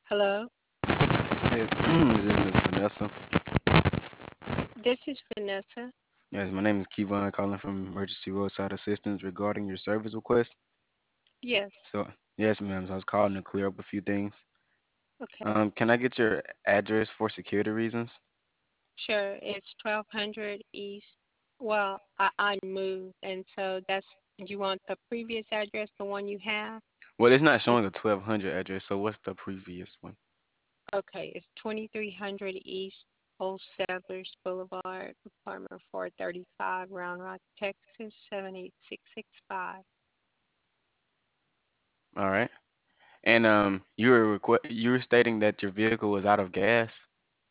Hello, Yes, is this Miss Vanessa? this is Vanessa. Yes, my name is Kevon calling from Emergency Roadside Assistance regarding your service request. Yes, So, yes, ma'am. So I was calling to clear up a few things. okay, Can I get your address for security reasons? sure. It's 1200 East. Well, I moved, and so that's, you want the previous address, the one you have? Well, it's not It's, showing a 1200 address, so what's the previous one? okay, it's 2300 East Old Settlers Boulevard, apartment 435, Round Rock, Texas, 78665. All right. And you were stating that your vehicle was out of gas.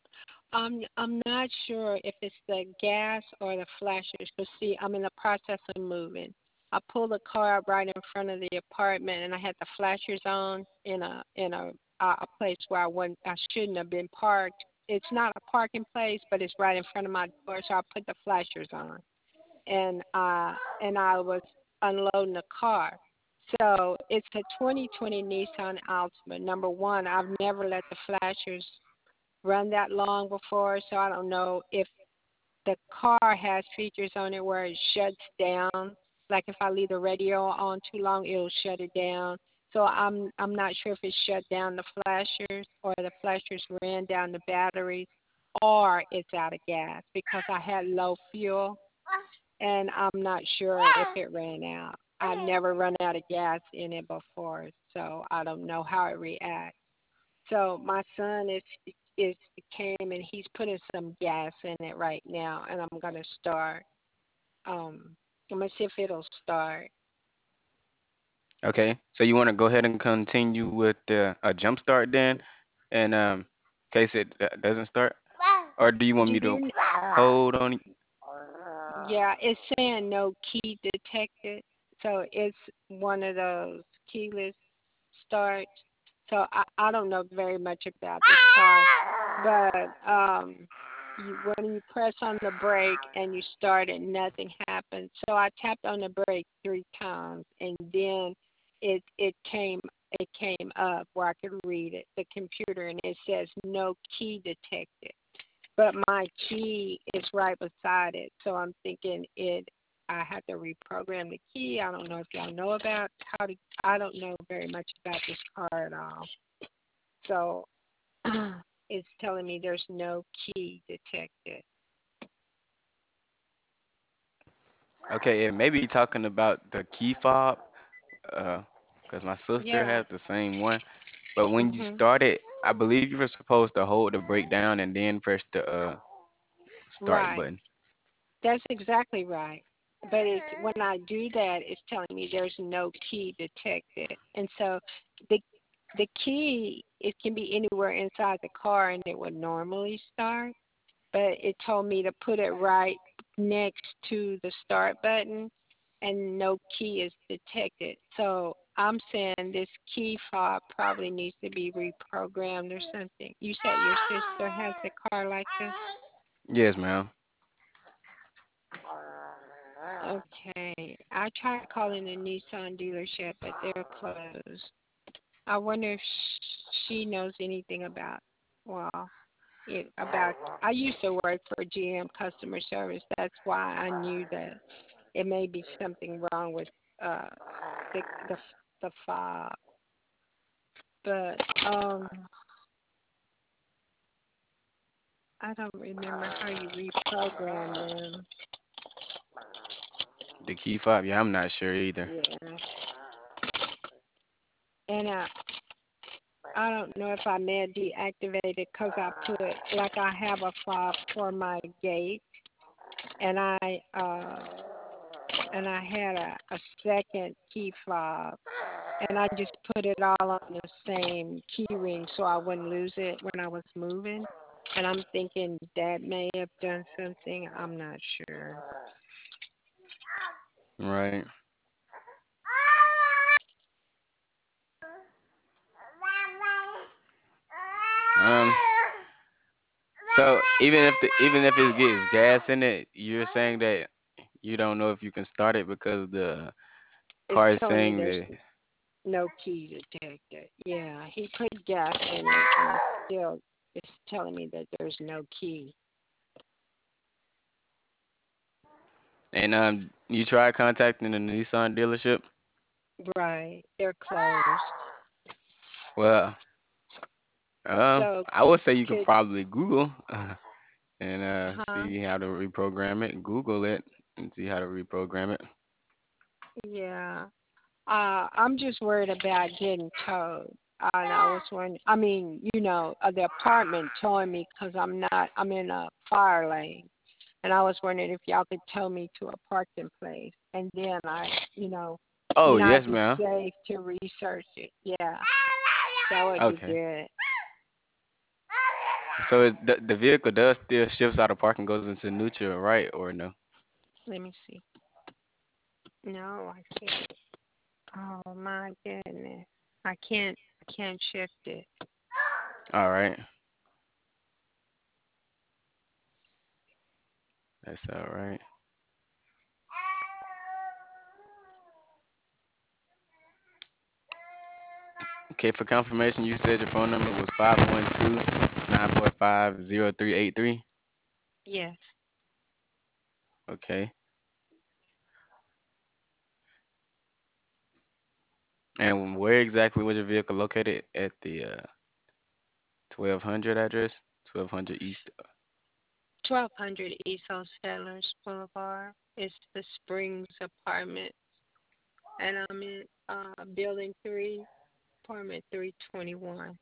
I'm not sure if it's the gas or the flashers. Cause see, I'm in the process of moving. I pulled the car up right in front of the apartment, and I had the flashers on in a place where I shouldn't have been parked. It's not a parking place, but it's right in front of my door, so I put the flashers on, and I was unloading the car. So it's a 2020 Nissan Altima. Number one, I've never let the flashers run that long before, so I don't know if the car has features on it where it shuts down. Like if I leave the radio on too long, it'll shut it down. So I'm not sure if it shut down the flashers or the flashers ran down the batteries or it's out of gas because I had low fuel and I'm not sure if it ran out. I've never run out of gas in it before, so I don't know how it reacts. So my son is came and he's putting some gas in it right now, and I'm gonna start. I'm gonna see if it'll start. Okay. So you want to go ahead and continue with a jump start then, and in case it doesn't start, or do you want You me to do? hold on? Yeah, it's saying no key detected, so it's one of those keyless starts. So I don't know very much about this car, but when you press on the brake and you start it, nothing happens. So I tapped on the brake 3 times, and then it came up where I could read it, the computer, and it says no key detected. But my key is right beside it, so I'm thinking I have to reprogram the key. I don't know if y'all know about how to. I don't know very much about this car at all. So it's telling me there's no key detected. Okay, it may be talking about the key fob, because my sister Yeah. has the same one. But when you Mhm. start it, I believe you were supposed to hold the brake down and then press the start Right. button. That's exactly right. But it's when I do that, it's telling me there's no key detected, and so the key, it can be anywhere inside the car, and it would normally start. But it told me to put it right next to the start button, and no key is detected. So I'm saying this key fob probably needs to be reprogrammed or something. You said your sister has a car like this? Yes, ma'am. Okay. I tried calling the Nissan dealership, but they're closed. I wonder if she knows anything about, well, about. I used to work for GM customer service. That's why I knew that it may be something wrong with uh the the the fob. But I don't remember how you reprogram them. The key fob, yeah, I'm not sure either. Yeah. And I don't know if I may have deactivated because I put, like, I have a fob for my gate, and I had a second key fob, and I just put it all on the same key ring so I wouldn't lose it when I was moving. And I'm thinking that may have done something. I'm not sure. Right. Um. So even if it gets gas in it, you're saying that you don't know if you can start it because the It's car is telling me saying there's that. No key detected. Yeah, he put gas in it, and it's telling me that there's no key. And you tried contacting the Nissan dealership? Right, they're closed. Well, So I would say you could could probably Google and huh? see how to reprogram it. Google it and see how to reprogram it. Yeah. I'm just worried about getting towed. And I was wondering, I mean, the apartment towing me because I'm in a fire lane. And I was wondering if y'all could tow me to a parking place. And then Oh, I'd yes, be ma'am. safe to research it. Yeah, that would be Okay. good. So the vehicle does still shifts out of park and goes into neutral, right, or no? Let me see. No, I can't. Oh my goodness. I can't shift it. All right. That's all right. Okay, for confirmation, you said your phone number was 512-945-0383. Yes. Okay. And where exactly was your vehicle located? At the 1200 address? 1200 East. 1200 East Settlers Boulevard. It's the Springs apartment. And I'm in building 3, apartment 321.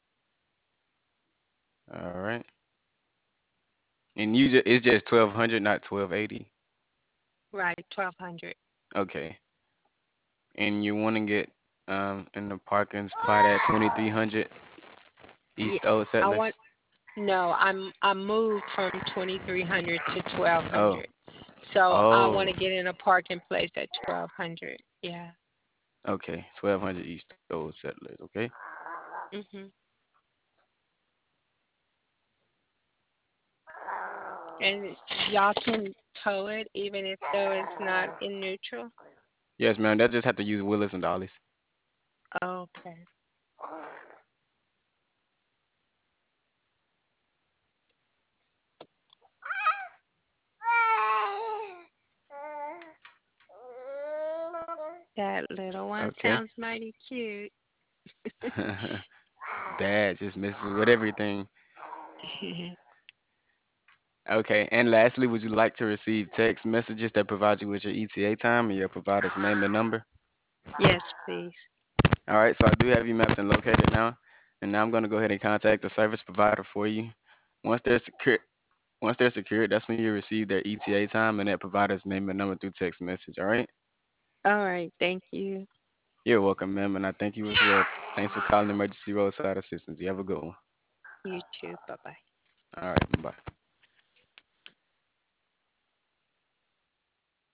All right. And it's just 1200, not 1280. Right, 1200. Okay. And you want to get in the parking spot at 2300 Yeah, East Old I Settlers. want no, I moved from 2300 to Oh. 1200. So I Oh. want to get in a parking place at 1200. Yeah. Okay. 1200 East Old Settlers. Okay. Mhm. And y'all can tow it even if though it's not in neutral. Yes, ma'am. They'll just have to use Willis and Dollies. Okay. That little one Okay. sounds mighty cute. Bad, just messes with everything. Okay. And lastly, would you like to receive text messages that provide you with your ETA time and your provider's name and number? Yes, please. All right. So I do have you mapped and located now. And now I'm going to go ahead and contact the service provider for you. Once they're secure, Once they're secured, that's when you receive their ETA time and that provider's name and number through text message. All right. All right. Thank you. You're welcome, ma'am, and I thank you as well. Thanks for calling Emergency Roadside Assistance. You have a good one. You too. Bye bye. All right. Bye.